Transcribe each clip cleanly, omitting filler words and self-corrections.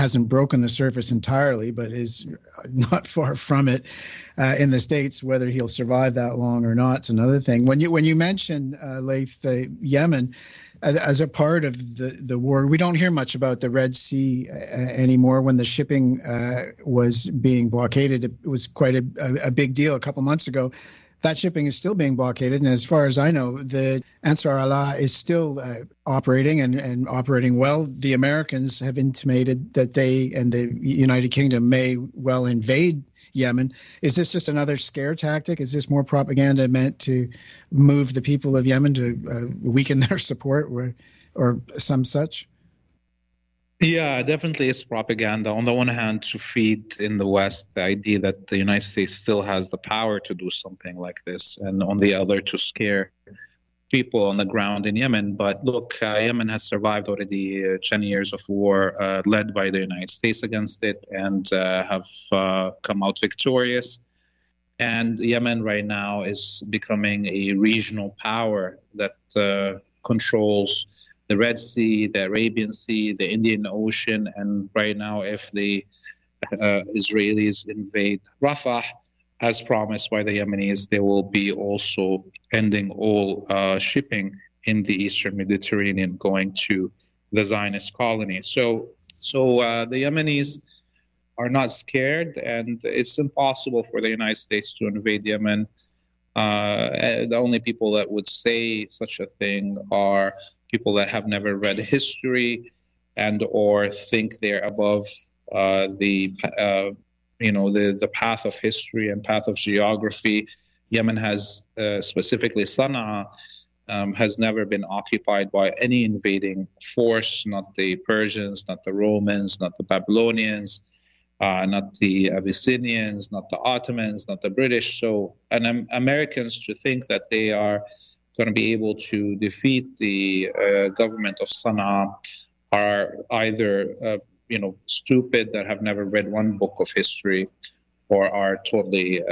hasn't broken the surface entirely, but is not far from it in the States. Whether he'll survive that long or not is another thing. When you mention Laith, Yemen, as a part of the war, we don't hear much about the Red Sea anymore. When the shipping was being blockaded, it was quite a big deal a couple months ago. That shipping is still being blockaded, and as far as I know, the Ansar Allah is still operating and operating well. The Americans have intimated that they and the United Kingdom may well invade Yemen. Is this just another scare tactic? Is this more propaganda meant to move the people of Yemen to weaken their support or some such? Yeah, definitely it's propaganda. On the one hand, to feed in the West the idea that the United States still has the power to do something like this, and on the other, to scare people on the ground in Yemen. But look, Yemen has survived already 10 years of war led by the United States against it, and have come out victorious. And Yemen right now is becoming a regional power that controls the Red Sea, the Arabian Sea, the Indian Ocean, and right now, if the Israelis invade Rafah, as promised by the Yemenis, they will be also ending all shipping in the Eastern Mediterranean going to the Zionist colony. So the Yemenis are not scared, and it's impossible for the United States to invade Yemen. The only people that would say such a thing are people that have never read history and or think they're above the path of history and path of geography. Yemen has, specifically Sana'a, has never been occupied by any invading force, not the Persians, not the Romans, not the Babylonians, not the Abyssinians, not the Ottomans, not the British. So, and Americans to think that they are going to be able to defeat the government of Sana'a are either stupid, that have never read one book of history, or are totally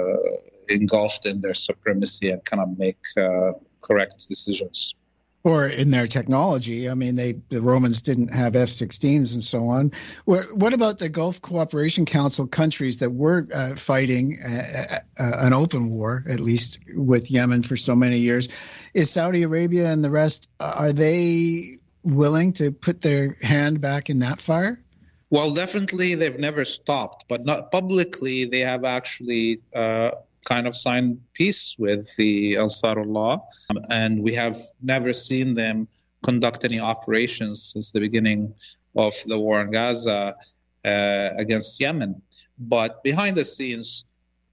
engulfed in their supremacy and cannot make correct decisions. Or in their technology. I mean, the Romans didn't have F-16s and so on. What about the Gulf Cooperation Council countries that were fighting an open war, at least with Yemen for so many years? Is Saudi Arabia and the rest, are they willing to put their hand back in that fire? Well, definitely they've never stopped, but not publicly. They have actually kind of signed peace with the Ansarullah, and we have never seen them conduct any operations since the beginning of the war in Gaza against Yemen. But behind the scenes,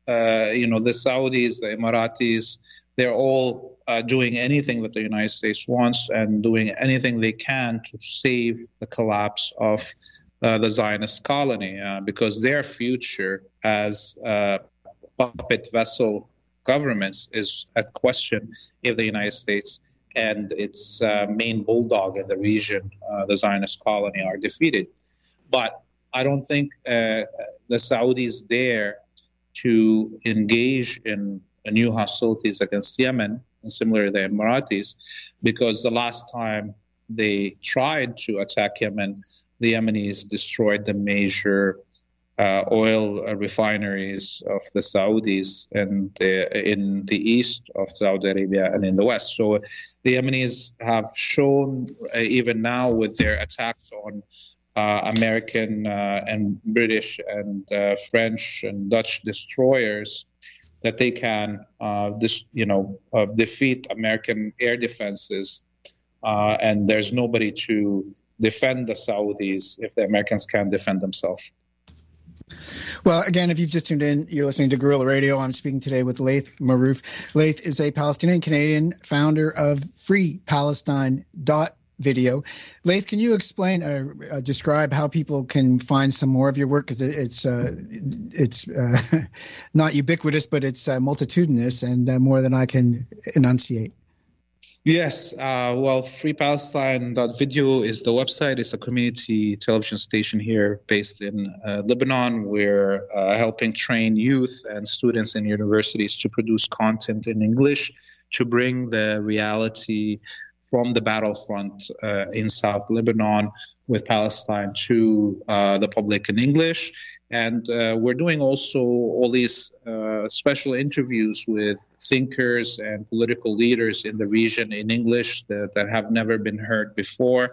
the Saudis, the Emiratis, they're all doing anything that the United States wants and doing anything they can to save the collapse of the Zionist colony, because their future as puppet vessel governments is at question if the United States and its main bulldog in the region, the Zionist colony, are defeated. But I don't think the Saudis dare to engage in new hostilities against Yemen, and similarly the Emiratis, because the last time they tried to attack Yemen, the Yemenis destroyed the major oil refineries of the Saudis and in the east of Saudi Arabia and in the west. So the Yemenis have shown, even now with their attacks on American and British and French and Dutch destroyers, that they can defeat American air defenses, and there's nobody to defend the Saudis if the Americans can't defend themselves. Well, again, if you've just tuned in, you're listening to Guerrilla Radio. I'm speaking today with Laith Marouf. Laith is a Palestinian-Canadian, founder of FreePalestine.video. Laith, can you explain or describe how people can find some more of your work? Because it's not ubiquitous, but it's multitudinous and more than I can enunciate. Yes, well, FreePalestine.video is the website. It's a community television station here based in Lebanon. We're helping train youth and students in universities to produce content in English, to bring the reality from the battlefront in South Lebanon with Palestine to the public in English. And we're doing also all these special interviews with thinkers and political leaders in the region in English that have never been heard before.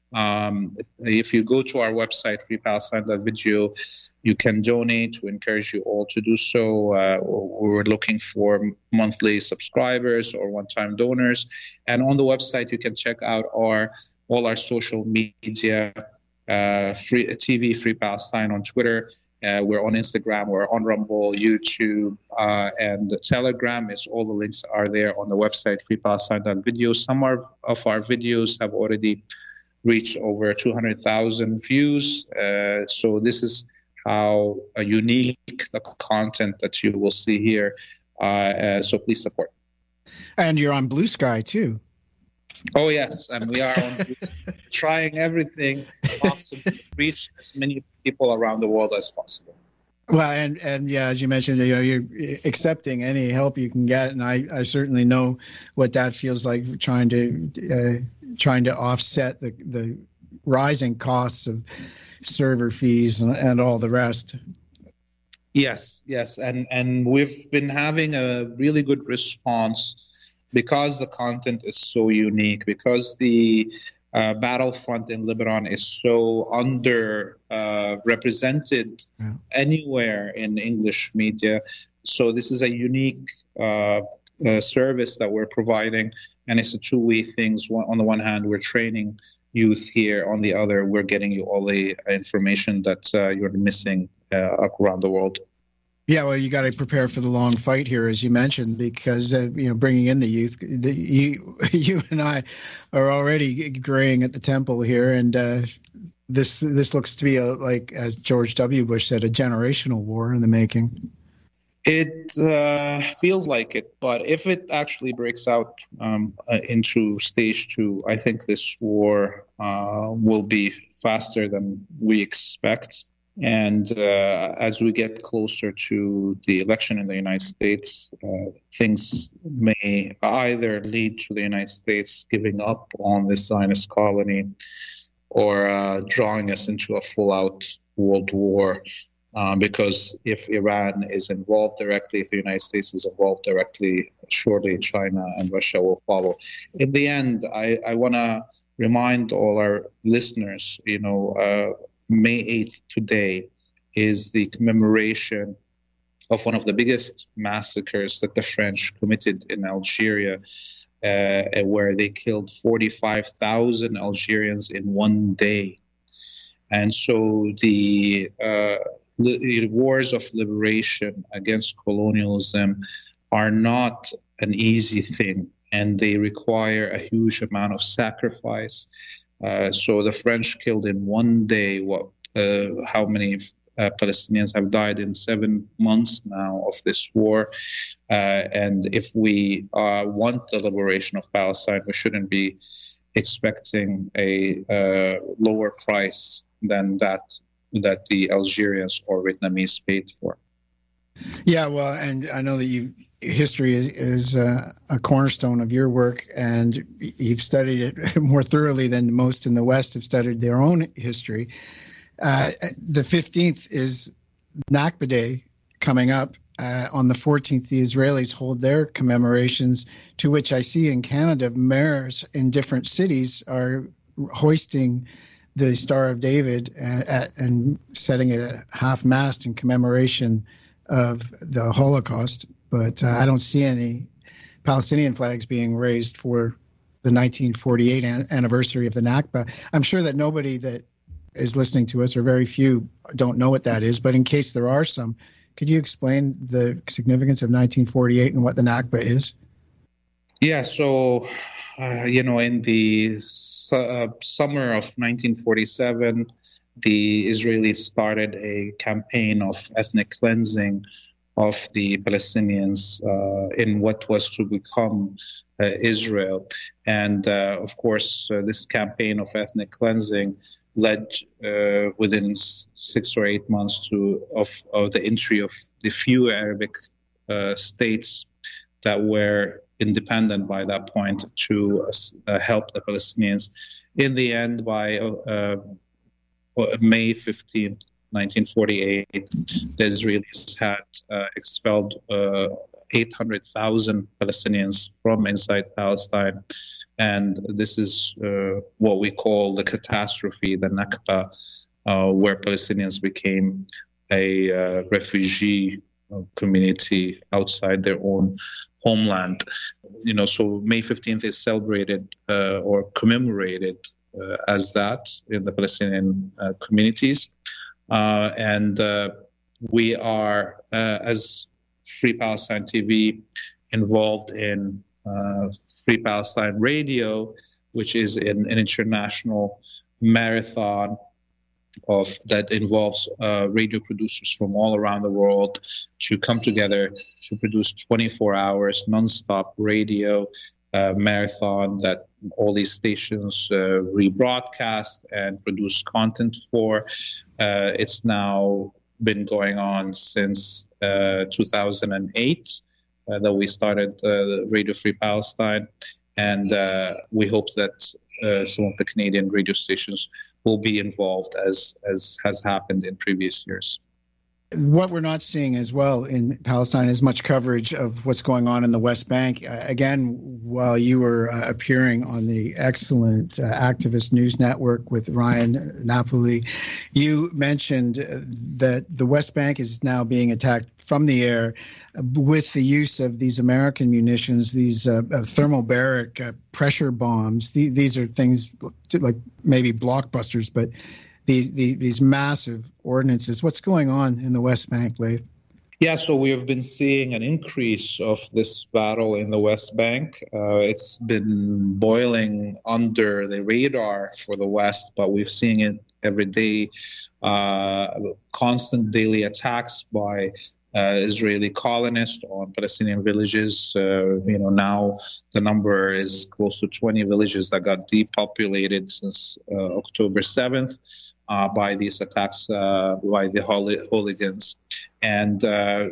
If you go to our website, freepalestine.video, you can donate. We encourage you all to do so. We're looking for monthly subscribers or one-time donors. And on the website, you can check out all our social media, Free TV, Free Palestine on Twitter. We're on Instagram, we're on Rumble, YouTube, and the Telegram. All the links are there on the website, freepalestine.video. Some of our videos have already reached over 200,000 views. So this is how unique the content that you will see here. So please support. And you're on Blue Sky too. Oh yes, and we are on Blue Sky, trying everything possible to reach as many people around the world as possible. Well, and yeah, as you mentioned, you're accepting any help you can get, and I certainly know what that feels like, trying to offset the rising costs of server fees and all the rest. Yes, and we've been having a really good response because the content is so unique, because the battlefront in Lebanon is so represented anywhere in English media. So this is a unique service that we're providing, and it's a two-way thing. On the one hand, we're training youth here. On the other, we're getting you all the information that you're missing around the world. Yeah, well, you got to prepare for the long fight here, as you mentioned, because bringing in the youth, you and I are already graying at the temple here, and this looks to be like, as George W. Bush said, a generational war in the making. It feels like it, but if it actually breaks out into stage 2, I think this war will be faster than we expect. And as we get closer to the election in the United States, things may either lead to the United States giving up on this Zionist colony or drawing us into a full-out world war. Because if Iran is involved directly, if the United States is involved directly, surely China and Russia will follow. In the end, I want to remind all our listeners, May 8th today is the commemoration of one of the biggest massacres that the French committed in Algeria, where they killed 45,000 Algerians in one day. And so the wars of liberation against colonialism are not an easy thing, and they require a huge amount of sacrifice. So the French killed in one day how many Palestinians have died in 7 months now of this war. And if we want the liberation of Palestine, we shouldn't be expecting a lower price than that the Algerians or Vietnamese paid for. Yeah, well, and I know that history is a cornerstone of your work, and you've studied it more thoroughly than most in the West have studied their own history. The 15th is Nakba Day coming up. On the 14th, the Israelis hold their commemorations, to which I see in Canada, mayors in different cities are hoisting the Star of David and setting it at half-mast in commemoration of the Holocaust. But I don't see any Palestinian flags being raised for the 1948 anniversary of the Nakba. I'm sure that nobody that is listening to us, or very few, don't know what that is. But in case there are some, could you explain the significance of 1948 and what the Nakba is? Yeah, so, in the summer of 1947, the Israelis started a campaign of ethnic cleansing of the Palestinians in what was to become Israel. And of course, this campaign of ethnic cleansing led within 6 or 8 months of the entry of the few Arabic states that were independent by that point to help the Palestinians. In the end, by May 15th, 1948, the Israelis had expelled 800,000 Palestinians from inside Palestine. And this is what we call the catastrophe, the Nakba, where Palestinians became a refugee community outside their own homeland. So May 15th is celebrated or commemorated as that in the Palestinian communities. And we are, as Free Palestine TV, involved in Free Palestine Radio, which is an international marathon that involves radio producers from all around the world to come together to produce 24 hours non-stop radio marathon that all these stations rebroadcast and produce content for. It's now been going on since 2008 that we started Radio Free Palestine, and we hope that some of the Canadian radio stations will be involved as has happened in previous years. What we're not seeing as well in Palestine is much coverage of what's going on in the West Bank. Again, while you were appearing on the excellent Activist News Network with Ryan Napoli, you mentioned that the West Bank is now being attacked from the air with the use of these American munitions, these thermobaric pressure bombs. These are things like maybe blockbusters, but these massive ordinances. What's going on in the West Bank, Laith? Yeah, so we have been seeing an increase of this battle in the West Bank. It's been boiling under the radar for the West, but we've seen it every day. Constant daily attacks by Israeli colonists on Palestinian villages. Now the number is close to 20 villages that got depopulated since October 7th. By these attacks by the hooligans. And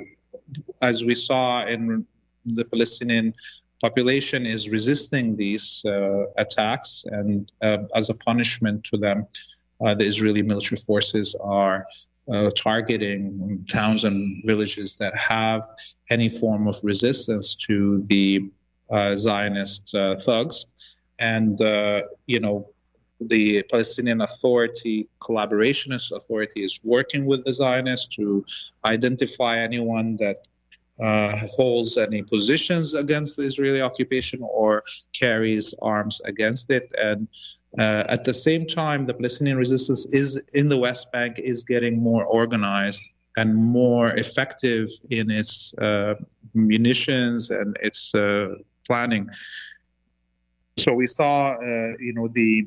as we saw, in the Palestinian population is resisting these attacks, and as a punishment to them, the Israeli military forces are targeting towns and villages that have any form of resistance to the Zionist thugs. And, the Palestinian Authority, Collaborationist Authority, is working with the Zionists to identify anyone that holds any positions against the Israeli occupation or carries arms against it. And at the same time, the Palestinian resistance is in the West Bank is getting more organized and more effective in its munitions and its planning. So we saw, the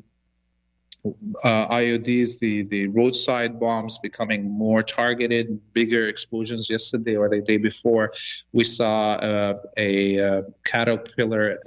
IODs, the roadside bombs becoming more targeted, bigger explosions yesterday or the day before. We saw a Caterpillar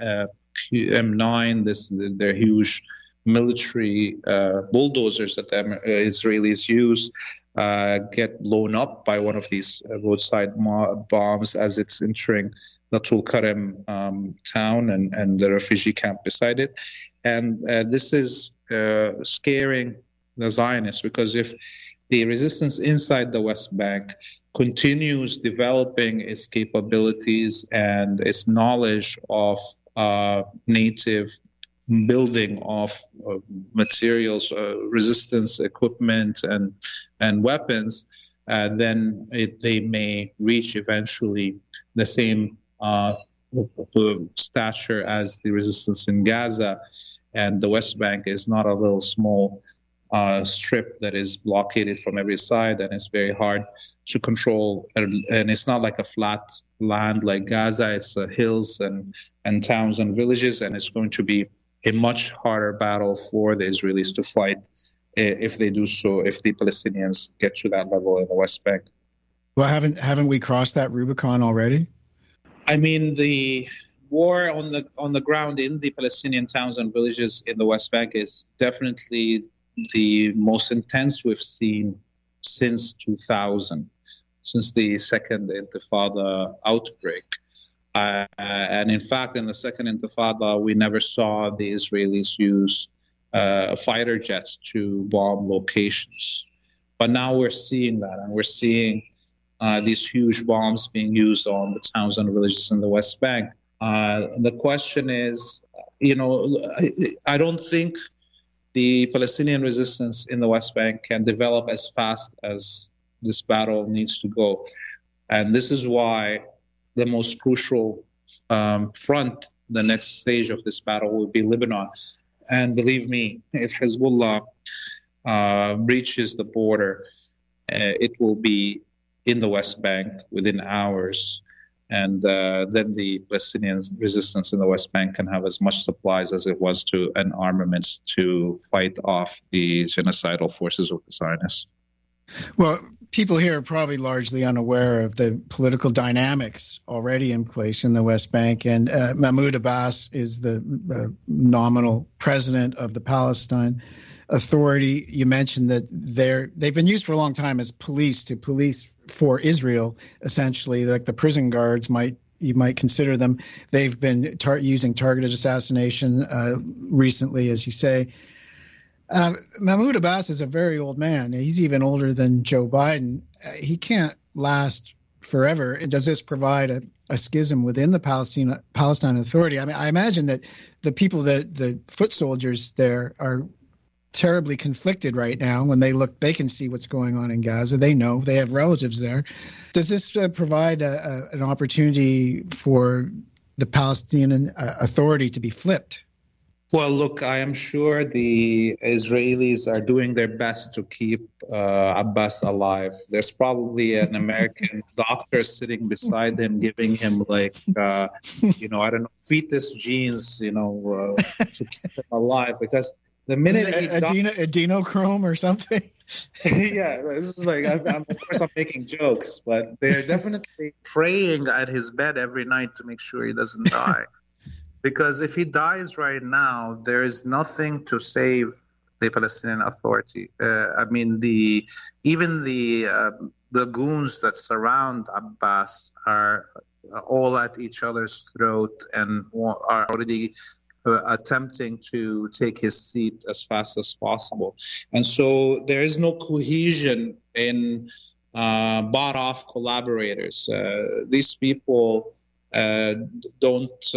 M9, their huge military bulldozers that the Israelis use, get blown up by one of these roadside bombs as it's entering the Tulkarem town and the refugee camp beside it. And this is scaring the Zionists, because if the resistance inside the West Bank continues developing its capabilities and its knowledge of native building of materials, resistance equipment and weapons, then they may reach eventually the same stature as the resistance in Gaza. And the West Bank is not a little small strip that is blockaded from every side, and it's very hard to control. And it's not like a flat land like Gaza. It's hills and towns and villages, and it's going to be a much harder battle for the Israelis to fight if they do so, if the Palestinians get to that level in the West Bank. Well, haven't we crossed that Rubicon already? I mean, the war on the ground in the Palestinian towns and villages in the West Bank is definitely the most intense we've seen since 2000, since the second Intifada outbreak. And in fact, in the Second Intifada, we never saw the Israelis use fighter jets to bomb locations. But now we're seeing that, and we're seeing these huge bombs being used on the towns and villages in the West Bank. The question is, I don't think the Palestinian resistance in the West Bank can develop as fast as this battle needs to go. And this is why the most crucial front, the next stage of this battle will be Lebanon. And believe me, if Hezbollah breaches the border, it will be in the West Bank within hours. And then the Palestinian resistance in the West Bank can have as much supplies as it was to and armaments to fight off the genocidal forces of the Zionists. Well, people here are probably largely unaware of the political dynamics already in place in the West Bank. And Mahmoud Abbas is the nominal president of the Palestine Authority. You mentioned that they've been used for a long time as police for Israel, essentially, like the prison guards you might consider them. They've been using targeted assassination recently, as you say. Mahmoud Abbas is a very old man. He's even older than Joe Biden. He can't last forever. Does this provide a schism within the Palestine Authority? I mean, I imagine that the people, the foot soldiers there, are terribly conflicted right now. When they can see what's going on in Gaza. They know, they have relatives there. Does this provide an opportunity for the Palestinian Authority to be flipped? Well, look, I am sure the Israelis are doing their best to keep Abbas alive. There's probably an American doctor sitting beside him, giving him I don't know, fetus genes, to keep him alive. Because the minute adrenochrome or something. Yeah, this is of course I'm making jokes, but they're definitely praying at his bed every night to make sure he doesn't die. Because if he dies right now, there is nothing to save the Palestinian Authority. Even the goons that surround Abbas are all at each other's throat and are already attempting to take his seat as fast as possible. And so there is no cohesion in bought-off collaborators. These people don't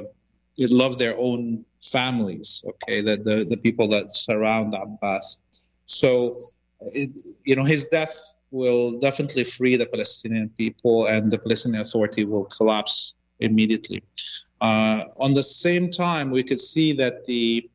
love their own families, okay, the people that surround Abbas. So, his death will definitely free the Palestinian people, and the Palestinian Authority will collapse immediately. On the same time, we could see that the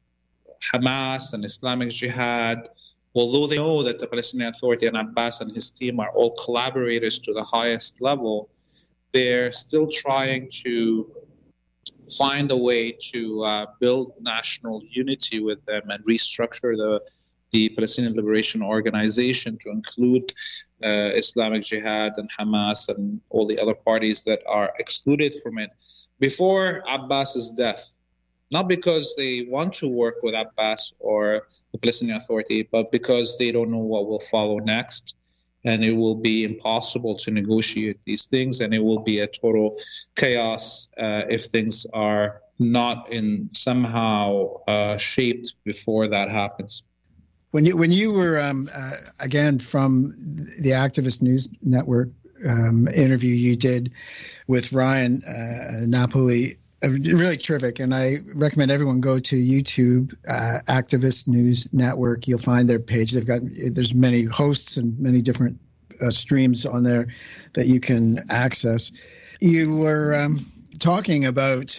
Hamas and Islamic Jihad, although they know that the Palestinian Authority and Abbas and his team are all collaborators to the highest level, they're still trying to find a way to build national unity with them and restructure the Palestinian Liberation Organization to include Islamic Jihad and Hamas and all the other parties that are excluded from it before Abbas's death. Not because they want to work with Abbas or the Palestinian Authority, but because they don't know what will follow next. And it will be impossible to negotiate these things, and it will be a total chaos if things are not somehow shaped before that happens. When you were again from the Activist News Network interview you did with Ryan Napoli, really terrific, and I recommend everyone go to YouTube, Activist News Network. You'll find their page. There's many hosts and many different streams on there that you can access. You were talking about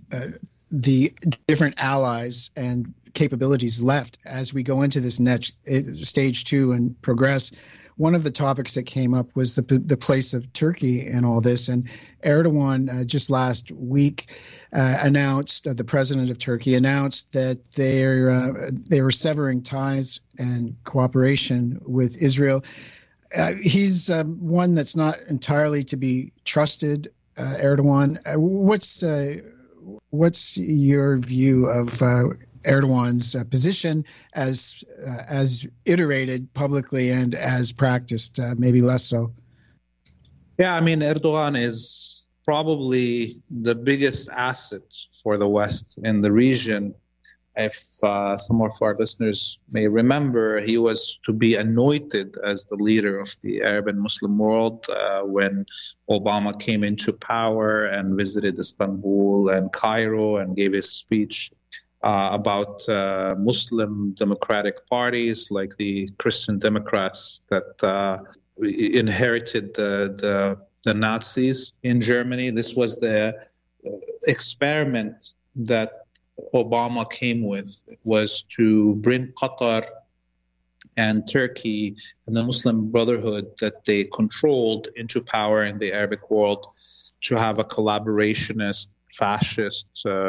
the different allies and capabilities left as we go into this next stage 2 and progress. One of the topics that came up was the place of Turkey in all this. And Erdogan just last week announced, the president of Turkey announced that they were severing ties and cooperation with Israel. He's one that's not entirely to be trusted, Erdogan. What's your view of Erdogan's position as iterated publicly and as practiced, maybe less so? Yeah, I mean, Erdogan is probably the biggest asset for the West in the region. If some of our listeners may remember, he was to be anointed as the leader of the Arab and Muslim world when Obama came into power and visited Istanbul and Cairo and gave his speech about Muslim democratic parties like the Christian Democrats that inherited the Nazis in Germany. This was the experiment that Obama came with, was to bring Qatar and Turkey and the Muslim Brotherhood that they controlled into power in the Arabic world, to have a collaborationist, fascist,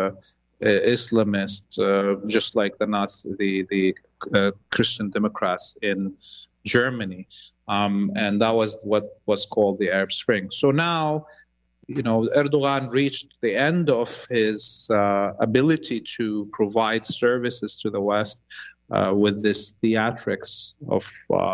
Islamist, just like the Nazi, the Christian Democrats in Germany, and that was what was called the Arab Spring. So now, Erdogan reached the end of his ability to provide services to the West with this theatrics of,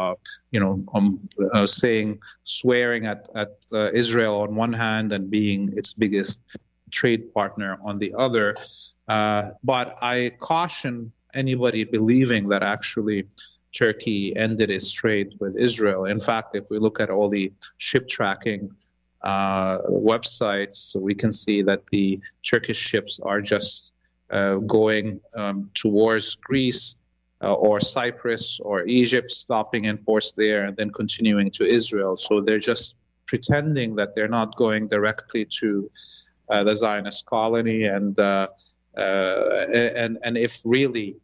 swearing at Israel on one hand and being its biggest trade partner on the other. But I caution anybody believing that actually Turkey ended its trade with Israel. In fact, if we look at all the ship tracking websites, we can see that the Turkish ships are just going towards Greece or Cyprus or Egypt, stopping in ports there and then continuing to Israel. So they're just pretending that they're not going directly to the Zionist colony. And if really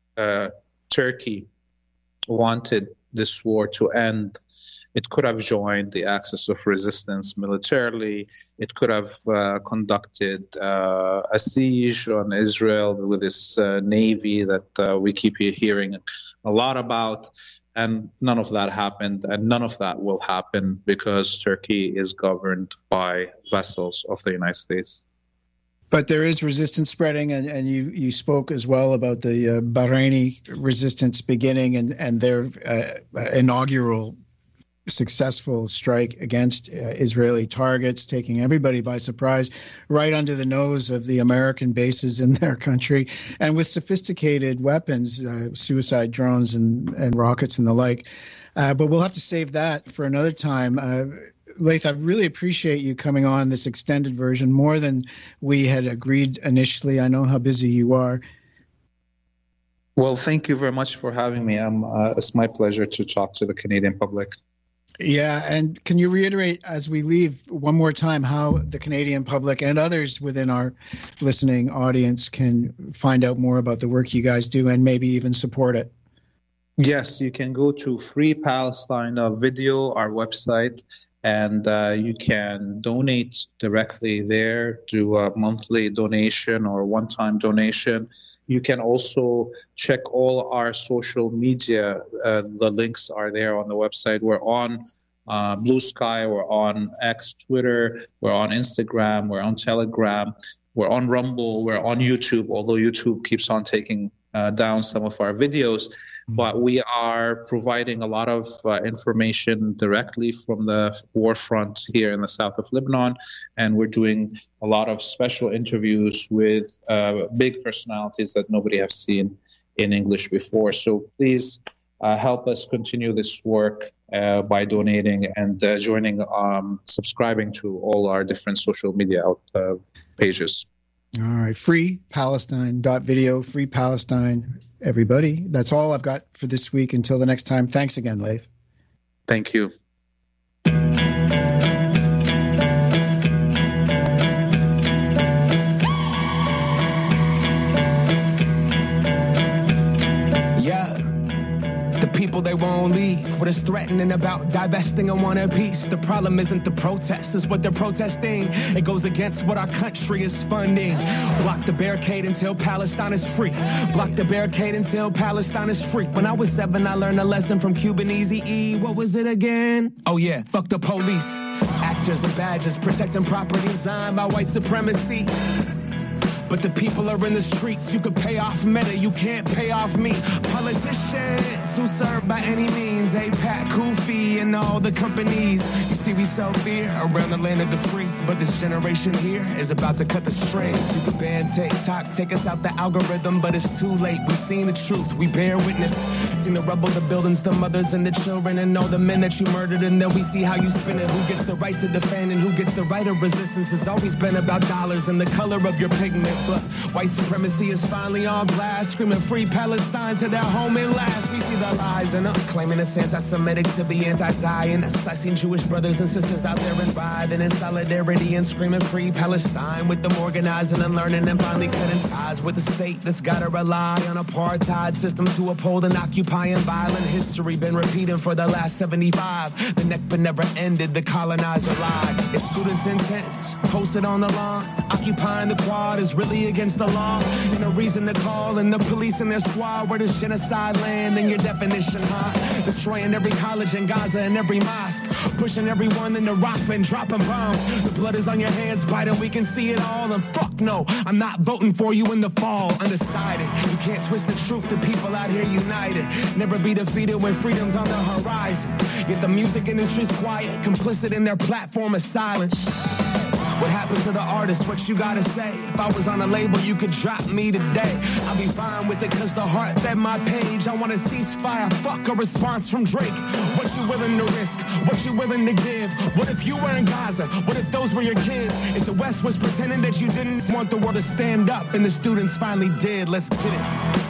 Turkey wanted this war to end, it could have joined the Axis of Resistance militarily. It could have conducted a siege on Israel with this navy that we keep hearing a lot about. And none of that happened, and none of that will happen because Turkey is governed by vassals of the United States. But there is resistance spreading, and you spoke as well about the Bahraini resistance beginning and their inaugural successful strike against Israeli targets, taking everybody by surprise, right under the nose of the American bases in their country, and with sophisticated weapons, suicide drones and rockets and the like. But we'll have to save that for another time. Laith, I really appreciate you coming on this extended version, more than we had agreed initially. I know how busy you are. Well, thank you very much for having me. It's my pleasure to talk to the Canadian public. Yeah, and can you reiterate as we leave one more time how the Canadian public and others within our listening audience can find out more about the work you guys do and maybe even support it? Yes, you can go to Free Palestine Video, our website, and you can donate directly there, do a monthly donation or one-time donation. You can also check all our social media. The links are there on the website. We're on Blue Sky, we're on X, Twitter, we're on Instagram, we're on Telegram, we're on Rumble, we're on YouTube, although YouTube keeps on taking down some of our videos. But we are providing a lot of information directly from the war front here in the south of Lebanon. And we're doing a lot of special interviews with big personalities that nobody has seen in English before. So please help us continue this work by donating and joining, subscribing to all our different social media pages. All right. FreePalestine.video. Free Palestine, everybody. That's all I've got for this week. Until the next time. Thanks again, Laith. Thank you. People, they won't leave. What is threatening about divesting and want a piece? The problem isn't the protest, it's what they're protesting. It goes against what our country is funding. Block the barricade until Palestine is free. Block the barricade until Palestine is free. When I was 7, I learned a lesson from Cuban Eazy-E. What was it again? Oh yeah, fuck the police. Actors and badges protecting property designed by white supremacy. But the people are in the streets. You could pay off Meta, you can't pay off me. Politicians who serve by any means. APAC, Kufi, and all the companies. You see, we sell fear around the land of the free. But this generation here is about to cut the strings. You could ban TikTok, take us out the algorithm, but it's too late. We've seen the truth, we bear witness. Seen the rubble, the buildings, the mothers and the children, and all the men that you murdered. And then we see how you spin it. Who gets the right to defend and who gets the right of resistance. It's always been about dollars and the color of your pigment. But white supremacy is finally on blast, screaming free Palestine to their home at last. We see the lies and claiming it's anti-Semitic to be anti-Zionist. I seen Jewish brothers and sisters out there and writhing in solidarity and screaming free Palestine, with them organizing and learning and finally cutting ties with the state that's gotta rely on apartheid system to uphold and occupying violent history. Been repeating for the last 75. The Nakba never ended, the colonizer lied. If students' intents posted on the lawn, occupying the quad is really against the law, and a reason to call in the police and their squad. Where does genocide land in your definition, huh? Destroying every college in Gaza and every mosque, pushing everyone into Rafah and dropping bombs. The blood is on your hands, Biden, we can see it all. And fuck no, I'm not voting for you in the fall. Undecided, you can't twist the truth. The people out here united, never be defeated when freedom's on the horizon. Yet the music industry's quiet, complicit in their platform of silence. What happened to the artist? What you gotta say? If I was on a label, you could drop me today. I'll be fine with it, cause the heart fed my page. I want a ceasefire, fuck a response from Drake. What you willing to risk? What you willing to give? What if you were in Gaza? What if those were your kids? If the West was pretending that you didn't want the world to stand up and the students finally did, let's get it.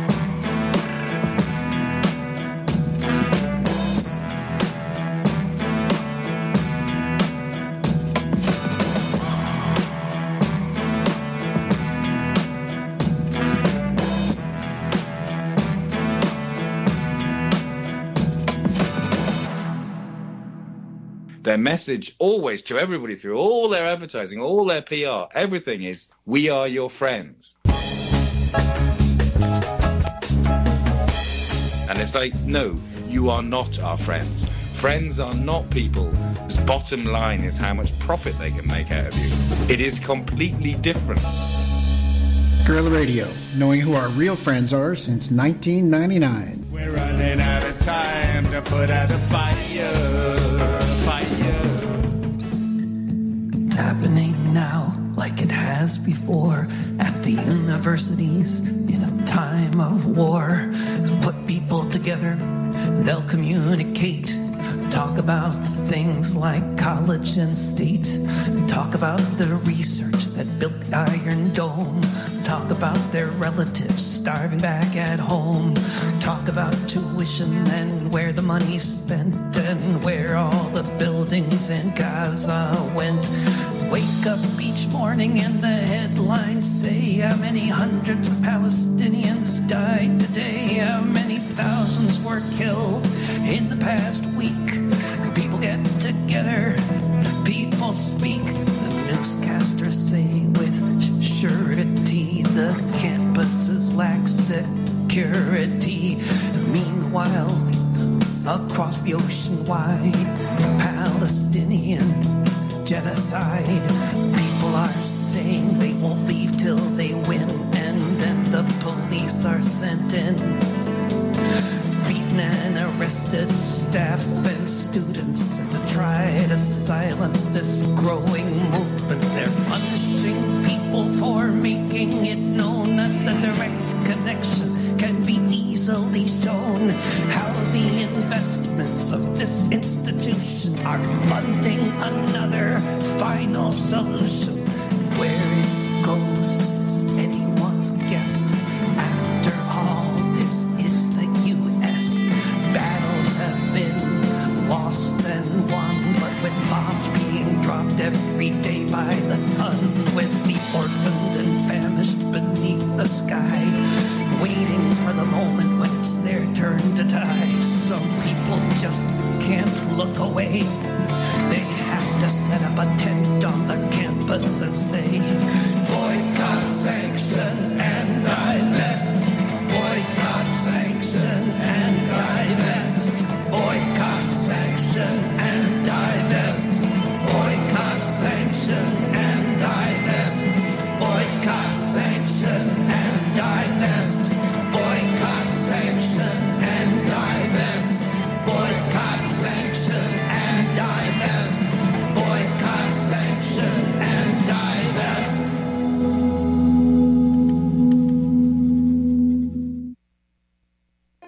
Their message always to everybody through all their advertising, all their PR, everything is, we are your friends. And it's like, no, you are not our friends. Friends are not people whose bottom line is how much profit they can make out of you. It is completely different. Guerrilla Radio, knowing who our real friends are since 1999. We're running out of time to put out a fire. It's happening now like it has before at the universities in a time of war. Put people together, they'll communicate. Talk about things like college and state. Talk about the research that built the Iron Dome. Talk about their relatives starving back at home. Talk about tuition and where the money's spent and where all the buildings in Gaza went. Wake up each morning and the headlines say how many hundreds of Palestinians died today, how many thousands were killed in the past week. People get together, people speak. The newscasters say with surety the campuses lack security. Meanwhile, across the ocean wide, Palestinian genocide. People are saying they won't leave till they win, and then the police are sent in. Beaten and arrested staff and students to try to silence this growing movement. They're punishing people for making it known that the direct connection can be easily shown. How the investments of this institution are funding another final solution. Where it goes is anyone's guess. After all, this is the U.S. Battles have been lost and won, but with bombs being dropped every day by the ton, with the orphaned and famished beneath the sky, waiting for the moment when it's their turn to die. Some people just can't look away. They have to set up a tent on the campus and say, boycott, sanction, and divest.